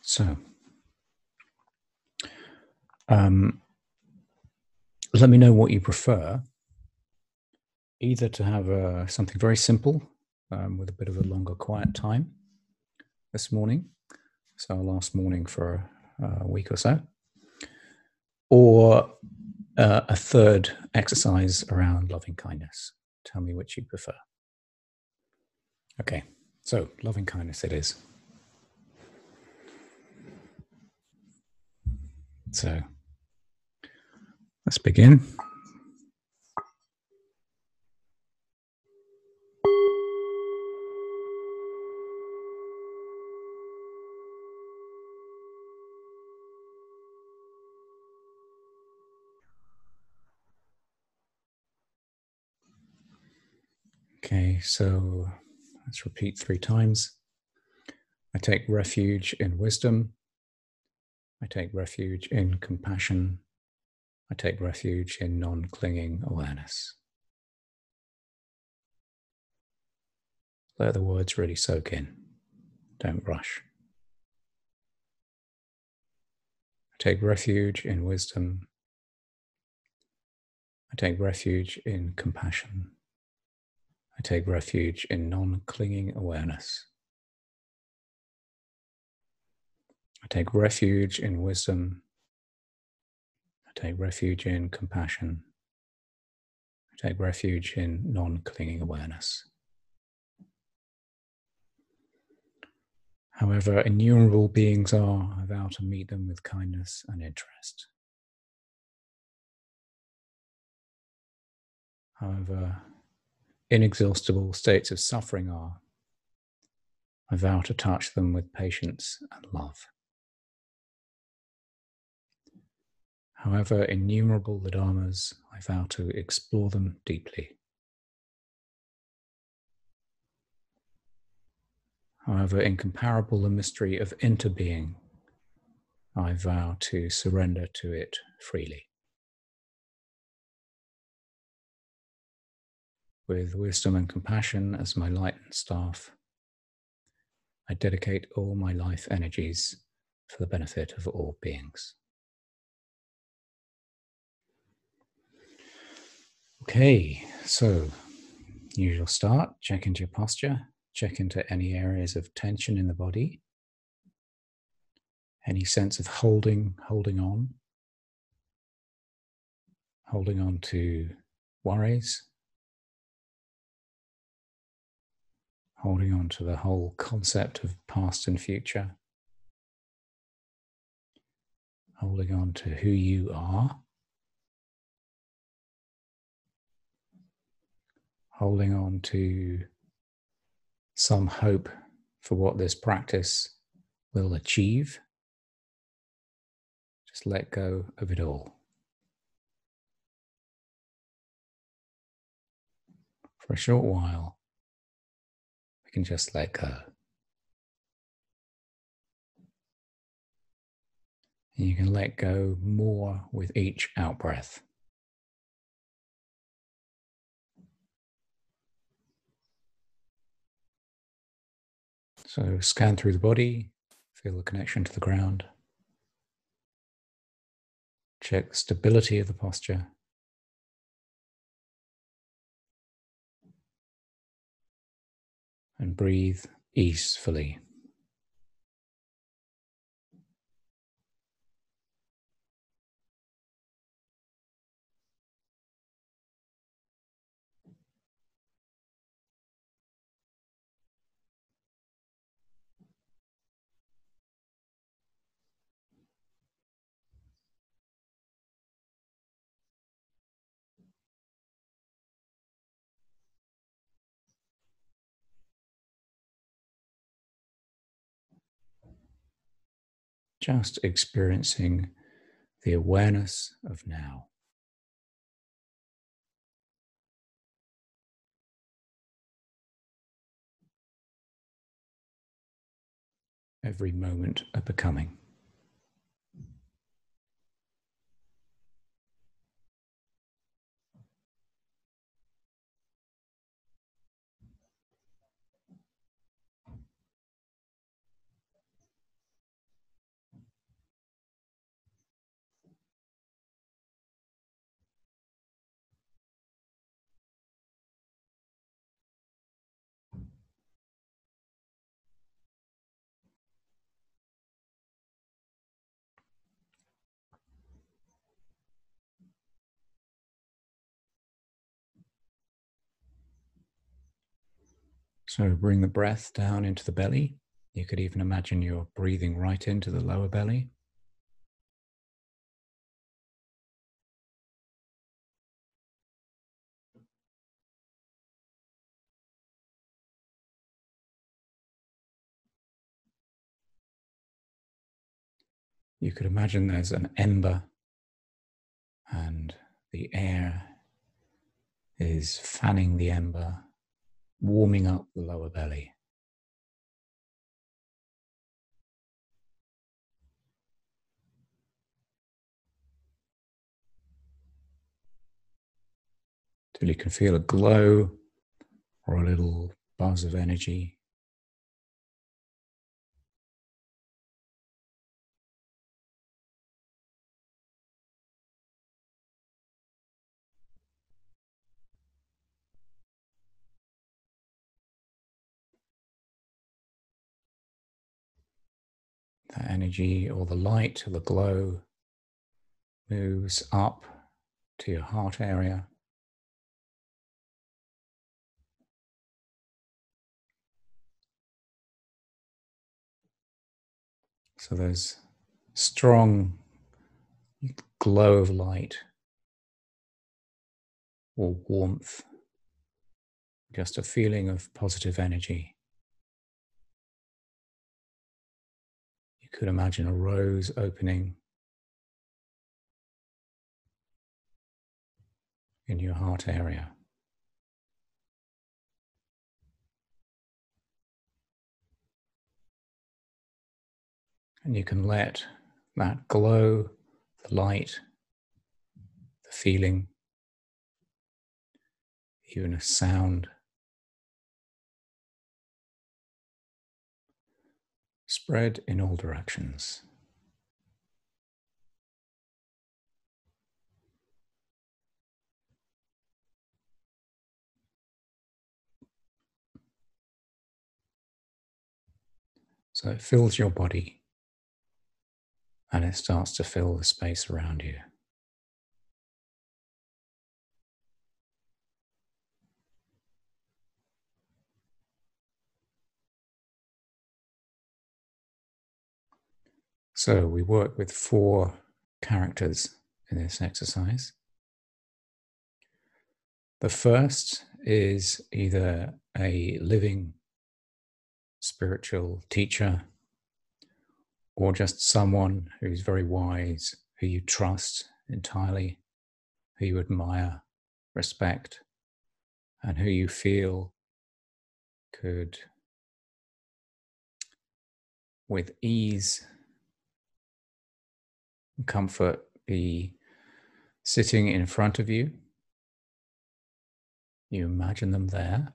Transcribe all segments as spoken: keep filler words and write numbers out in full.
So, um, let me know what you prefer. Either to have uh, something very simple um, with a bit of a longer quiet time this morning, so last morning for a week or so, or uh, a third exercise around loving kindness. Tell me which you prefer. Okay, so loving kindness it is. So let's begin. Okay, so let's repeat three times. I take refuge in wisdom. I take refuge in compassion. I take refuge in non-clinging awareness. Let the words really soak in. Don't rush. I take refuge in wisdom. I take refuge in compassion. I take refuge in non-clinging awareness. I take refuge in wisdom. I take refuge in compassion. I take refuge in non-clinging awareness. However innumerable beings are, I vow to meet them with kindness and interest. However inexhaustible states of suffering are, I vow to touch them with patience and love. However innumerable the dharmas, I vow to explore them deeply. However incomparable the mystery of interbeing, I vow to surrender to it freely. With wisdom and compassion as my light and staff, I dedicate all my life energies for the benefit of all beings. Okay, so usual start, check into your posture, check into any areas of tension in the body, any sense of holding, holding on, holding on to worries, holding on to the whole concept of past and future, holding on to who you are, holding on to some hope for what this practice will achieve. Just let go of it all. For a short while, we can just let go. And you can let go more with each out-breath. So scan through the body, feel the connection to the ground. Check the stability of the posture. And breathe easefully. Just experiencing the awareness of now. Every moment of becoming. So bring the breath down into the belly. You could even imagine you're breathing right into the lower belly. You could imagine there's an ember and the air is fanning the ember, warming up the lower belly. Till you can feel a glow or a little buzz of energy. That energy or the light or the glow moves up to your heart area. So there's strong glow of light or warmth, just a feeling of positive energy. You could imagine a rose opening in your heart area. And you can let that glow, the light, the feeling, even a sound, spread in all directions. So it fills your body and it starts to fill the space around you. So we work with four characters in this exercise. The first is either a living spiritual teacher or just someone who's very wise, who you trust entirely, who you admire, respect, and who you feel could, with ease and comfort, be sitting in front of you. You imagine them there,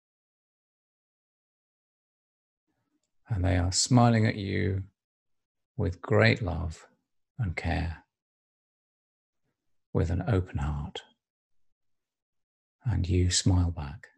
and they are smiling at you with great love and care, with an open heart, and you smile back.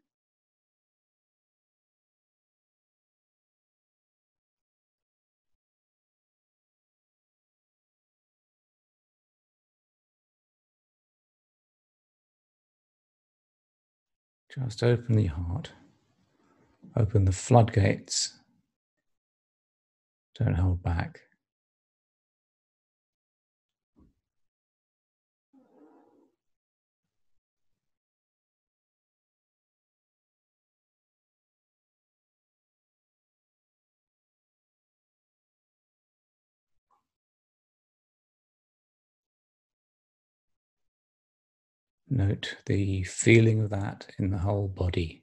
Just open the heart, open the floodgates, don't hold back. Note the feeling of that in the whole body.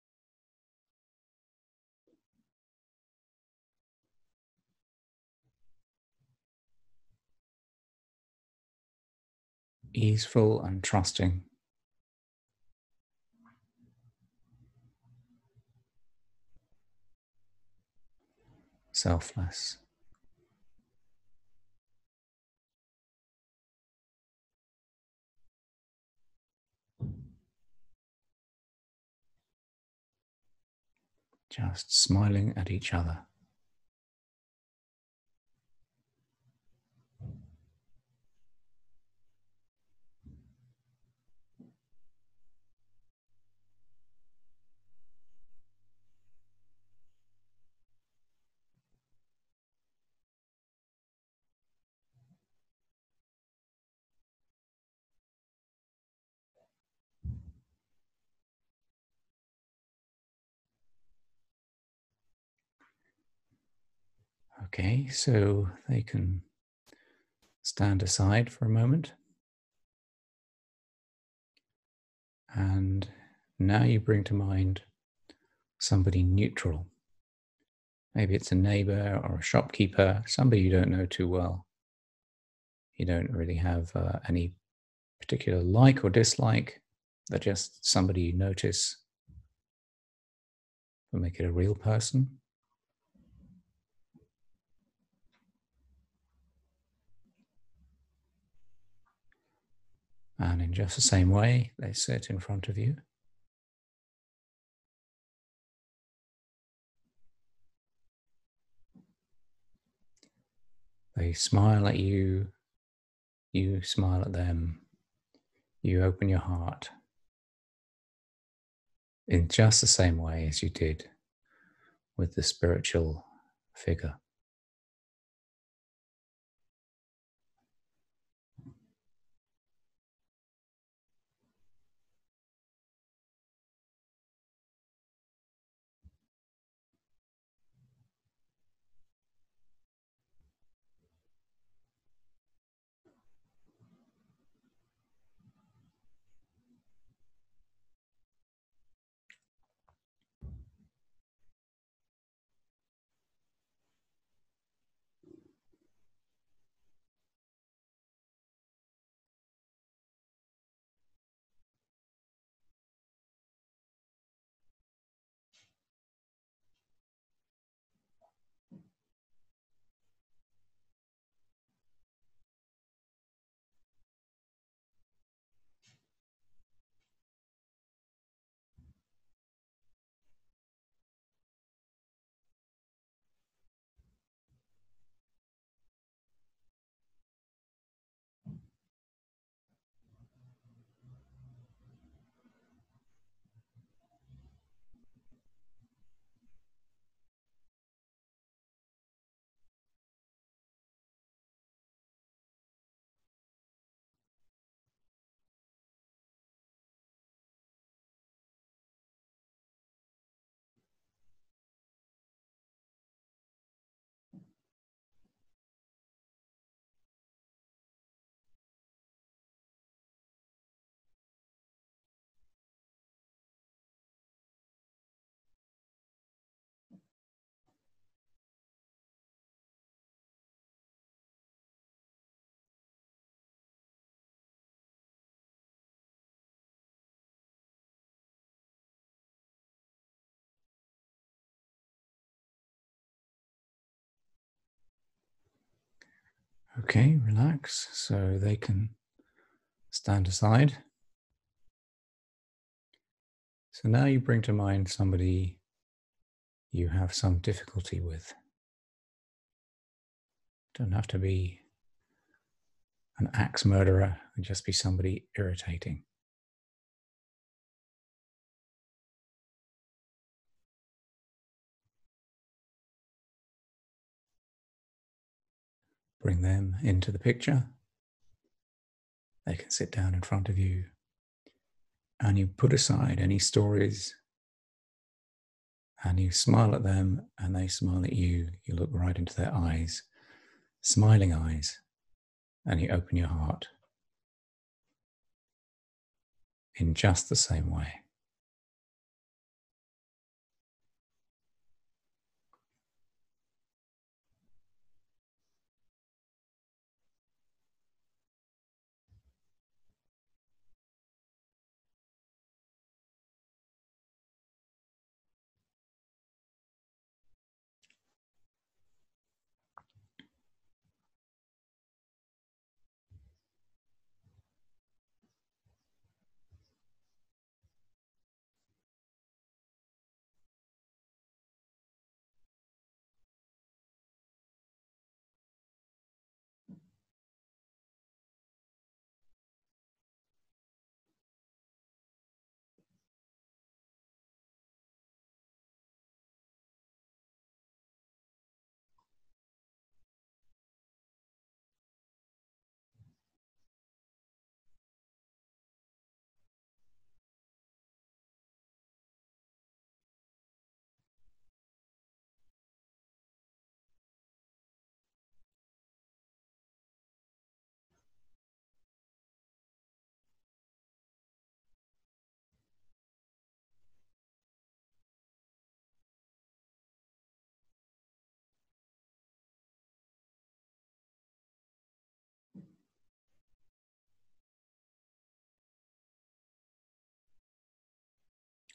Easeful and trusting. Selfless. Just smiling at each other. Okay, so they can stand aside for a moment. And now you bring to mind somebody neutral. Maybe it's a neighbor or a shopkeeper, somebody you don't know too well. You don't really have uh, any particular like or dislike. They're just somebody you notice will make it a real person. And in just the same way, they sit in front of you. They smile at you, you smile at them, you open your heart in just the same way as you did with the spiritual figure. Okay, relax so they can stand aside. So now you bring to mind somebody you have some difficulty with. Don't have to be an axe murderer, it could just be somebody irritating. Bring them into the picture. They can sit down in front of you, and you put aside any stories, and you smile at them and they smile at you. You look right into their eyes, smiling eyes, and you open your heart in just the same way.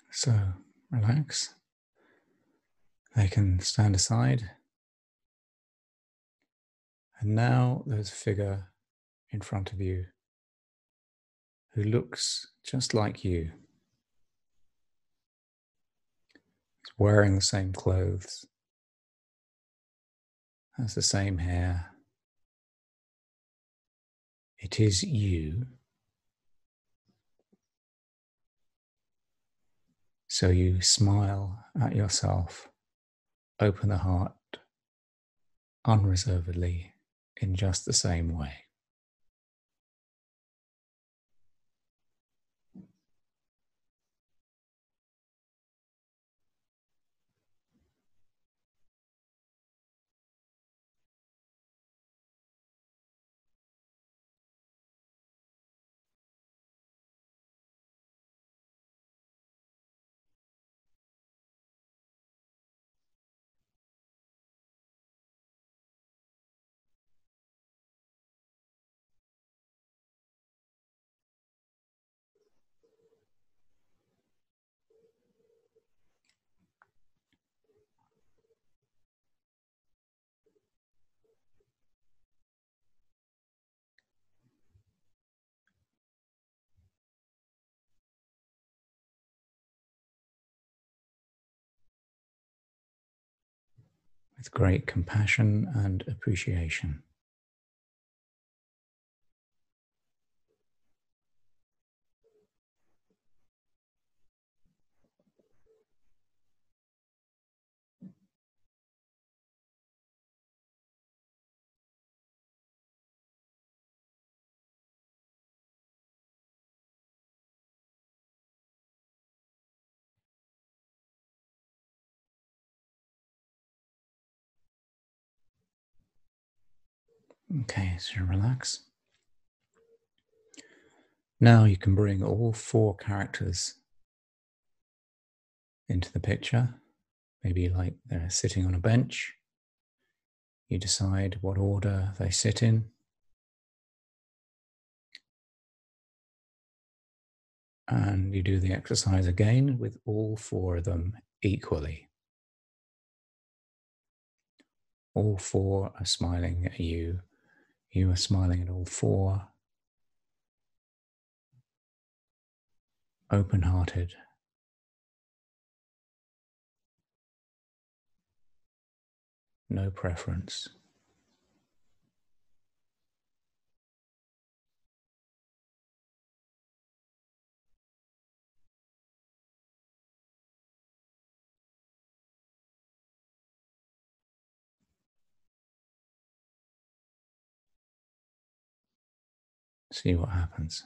So relax. They can stand aside. And now there's a figure in front of you who looks just like you. He's wearing the same clothes, has the same hair. It is you. So you smile at yourself, open the heart unreservedly in just the same way. With great compassion and appreciation. Okay, so relax. Now you can bring all four characters into the picture, maybe like they're sitting on a bench. You decide what order they sit in. And you do the exercise again with all four of them equally. All four are smiling at you. You are smiling at all four. Open-hearted. No preference. See what happens.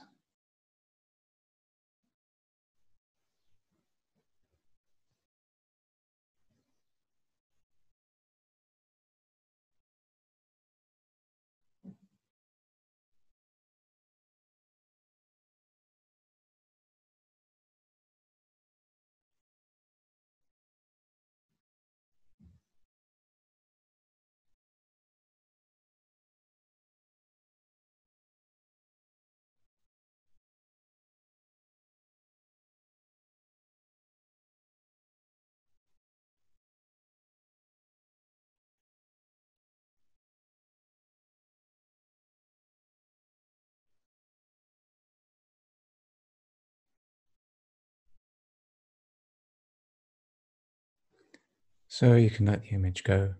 So you can let the image go.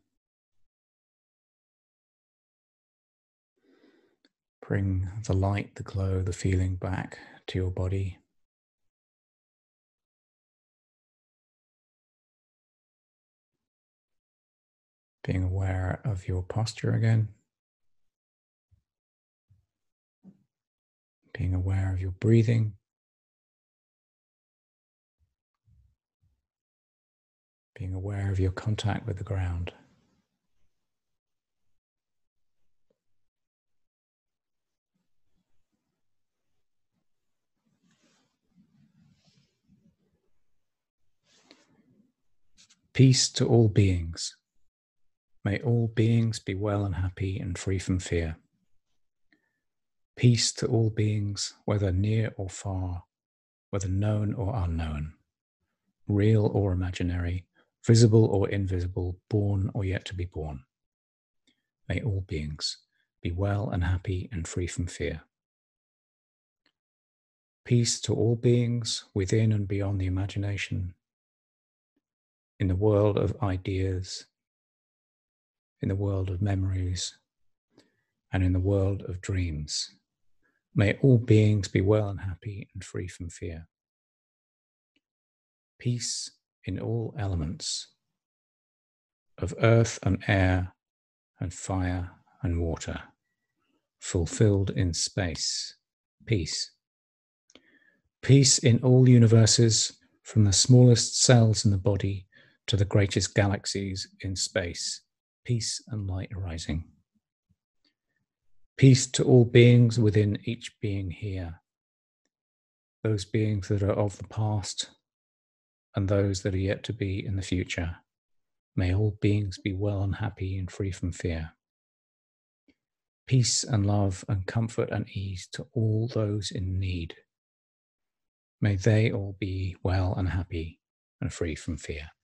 Bring the light, the glow, the feeling back to your body. Being aware of your posture again. Being aware of your breathing. Being aware of your contact with the ground. Peace to all beings. May all beings be well and happy and free from fear. Peace to all beings, whether near or far, whether known or unknown. real or imaginary, visible or invisible, born or yet to be born. May all beings be well and happy and free from fear. Peace to all beings within and beyond the imagination, in the world of ideas, in the world of memories, and in the world of dreams. May all beings be well and happy and free from fear. Peace in all elements of earth and air and fire and water, fulfilled in space. Peace. Peace in all universes, from the smallest cells in the body to the greatest galaxies in space. Peace and light arising. Peace to all beings within each being here, those beings that are of the past and those that are yet to be in the future. May all beings be well and happy and free from fear. Peace and love and comfort and ease to all those in need. May they all be well and happy and free from fear.